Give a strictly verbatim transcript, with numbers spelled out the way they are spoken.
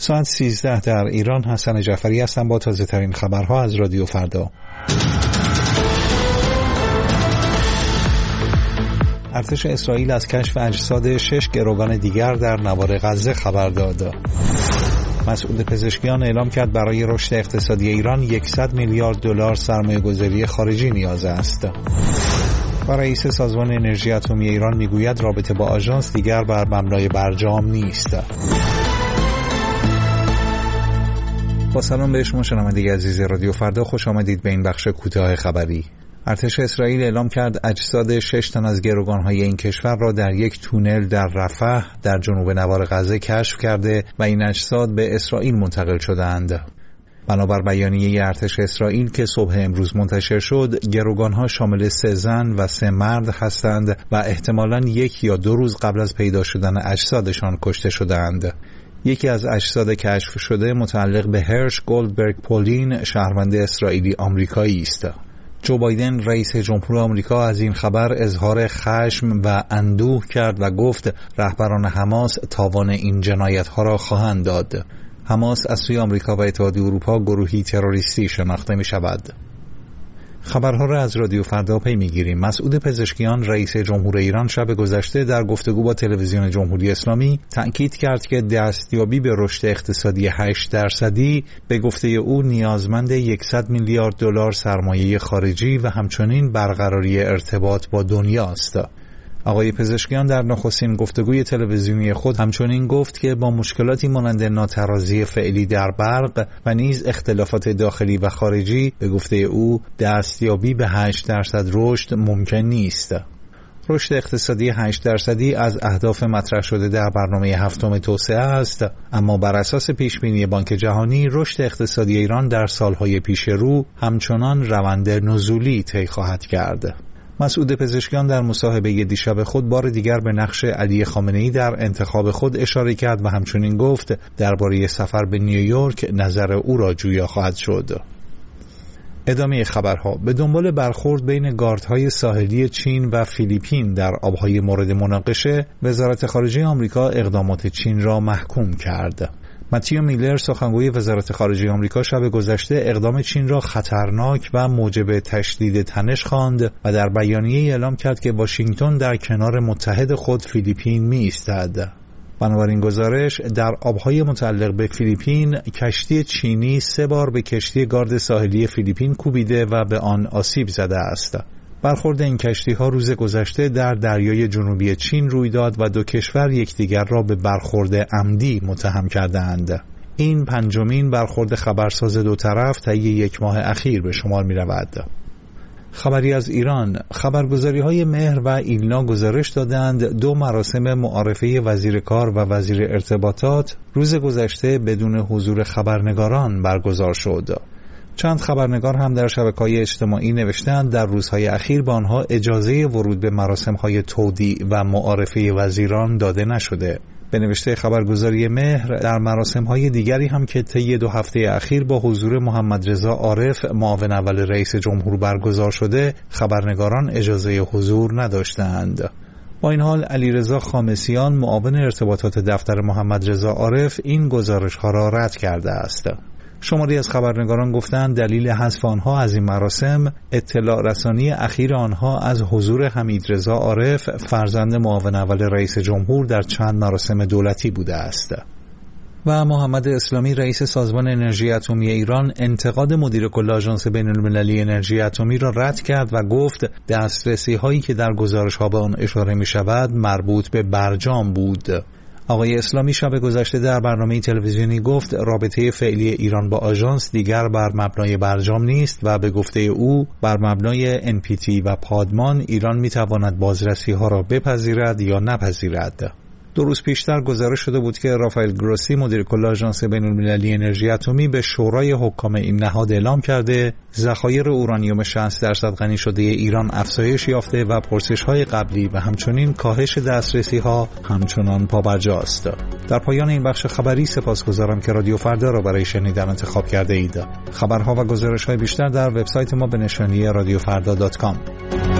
ساعت سیزده در ایران. حسن جعفری هستم با تازه ترین خبرها از رادیو فردا. ارتش اسرائیل از کشف اجساد شش گروگان دیگر در نوار غزه خبر داد. مسئول پزشکیان اعلام کرد برای رشد اقتصادی ایران صد میلیارد دلار سرمایه‌گذاری خارجی نیاز است. و رئیس سازمان انرژی اتمی ایران میگوید رابطه با آژانس دیگر بر مبنای برجام نیست. با سلام به شما شنوندگان عزیز رادیو فردا، خوش آمدید به این بخش کوتاه خبری. ارتش اسرائیل اعلام کرد اجساد شش تن از گروگان‌های این کشور را در یک تونل در رفح در جنوب نوار غزه کشف کرده و این اجساد به اسرائیل منتقل شدند. بنابر بیانیه ارتش اسرائیل که صبح امروز منتشر شد، گروگان‌ها شامل سه زن و سه مرد هستند و احتمالاً یک یا دو روز قبل از پیدا شدن اجسادشان کشته شدند. یکی از اجساد کشف شده متعلق به هرش گولدبرگ پولین، شهروند اسرائیلی آمریکایی است. جو بایدن رئیس جمهور آمریکا از این خبر اظهار خشم و اندوه کرد و گفت رهبران حماس تاوان این جنایت‌ها را خواهند داد. حماس از سوی آمریکا و اتحادیه اروپا گروهی تروریستی شناخته می شود. خبرها را از رادیو فردا پی میگیریم. مسعود پزشکیان رئیس جمهور ایران شب گذشته در گفتگو با تلویزیون جمهوری اسلامی تأکید کرد که دستیابی به رشد اقتصادی هشت درصدی به گفته او نیازمند صد میلیارد دلار سرمایه خارجی و همچنین برقراری ارتباط با دنیا است. آقای پزشکیان در نخستین گفتگوی تلویزیونی خود همچنین گفت که با مشکلاتی مانند ناترازی فعلی در برق و نیز اختلافات داخلی و خارجی به گفته او دستیابی به هشت درصد رشد ممکن نیست. رشد اقتصادی هشت درصدی از اهداف مطرح شده در برنامه هفتم توسعه است، اما بر اساس پیشبینی بانک جهانی رشد اقتصادی ایران در سالهای پیش رو همچنان روند نزولی طی خواهد کرد. مسعود پزشکیان در مصاحبه دیشب خود بار دیگر به نقش علی خامنه‌ای در انتخاب خود اشاره کرد و همچنین گفت درباره سفر به نیویورک نظر او را جویا خواهد شد. ادامه خبرها. به دنبال برخورد بین گاردهای ساحلی چین و فیلیپین در آبهای مورد مناقشه، وزارت خارجه آمریکا اقدامات چین را محکوم کرد. متیو میلر سخنگوی وزارت خارجه آمریکا شب گذشته اقدام چین را خطرناک و موجب تشدید تنش خواند و در بیانیه اعلام کرد که واشنگتن در کنار متحد خود فیلیپین می ایستد. بنابراین گزارش در آبهای متعلق به فیلیپین کشتی چینی سه بار به کشتی گارد ساحلی فیلیپین کوبیده و به آن آسیب زده است. برخورد این کشتی‌ها روز گذشته در دریای جنوبی چین روی داد و دو کشور یکدیگر را به برخورد عمدی متهم کردند. این پنجمین برخورد خبرساز دو طرف طی یک ماه اخیر به شمار می‌رود. خبری از ایران. خبرگزاری‌های مهر و ایلنا گزارش دادند دو مراسم معارفه وزیر کار و وزیر ارتباطات روز گذشته بدون حضور خبرنگاران برگزار شد. چند خبرنگار هم در شبکه‌های اجتماعی نوشتند در روزهای اخیر به آنها اجازه ورود به مراسم‌های تودیع و معارفه وزیران داده نشده. به نوشته خبرگزاری مهر، در مراسم‌های دیگری هم که طی دو هفته اخیر با حضور محمد رضا عارف معاون اول رئیس جمهور برگزار شده، خبرنگاران اجازه حضور نداشتند. با این حال علیرضا خامسیان معاون ارتباطات دفتر محمد رضا عارف این گزارش‌ها را رد کرده است. شماری از خبرنگاران گفتند دلیل حذف آنها از این مراسم اطلاع رسانی اخیر آنها از حضور حمیدرضا عارف فرزند معاون اول رئیس جمهور در چند مراسم دولتی بوده است. و محمد اسلامی رئیس سازمان انرژی اتمی ایران انتقاد مدیر کل آژانس بین‌المللی انرژی اتمی را رد کرد و گفت دسترسی هایی که در گزارش ها به آن اشاره می شود مربوط به برجام بود. آقای اسلامی شب گذشته در برنامه تلویزیونی گفت رابطه فعلی ایران با آژانس دیگر بر مبنای برجام نیست و به گفته او بر مبنای ان پی تی و پادمان ایران میتواند بازرسی ها را بپذیرد یا نپذیرد. دو روز پیشتر گزارش شده بود که رافائل گروسی مدیر کل آژانس بین‌المللی انرژی اتمی به شورای حکام این نهاد اعلام کرده ذخایر اورانیوم شصت درصد غنی شده ایران افزایش یافته و پرسش‌های قبلی و همچنین کاهش دسترسی‌ها همچنان پابرجاست. در پایان این بخش خبری سپاسگزارم که رادیو فردا را برای شنیدن انتخاب کرده اید. خبرها و گزارش‌های بیشتر در وبسایت ما به نشانی رادیو فردا دات کام.